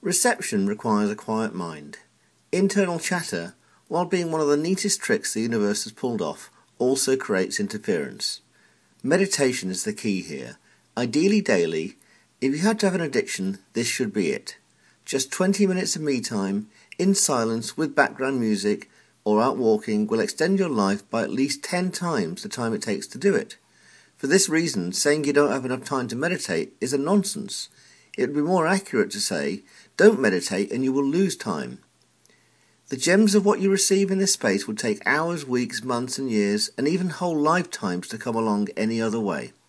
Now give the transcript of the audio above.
Reception requires a quiet mind. Internal chatter, while being one of the neatest tricks the universe has pulled off, also creates interference. Meditation is the key here. Ideally daily. If you had to have an addiction, this should be it. Just 20 minutes of me time, in silence with background music, or out walking will extend your life by at least 10 times the time it takes to do it. For this reason, saying you don't have enough time to meditate is a nonsense. It would be more accurate to say, don't meditate and you will lose time. The gems of what you receive in this space would take hours, weeks, months and years, and even whole lifetimes to come along any other way.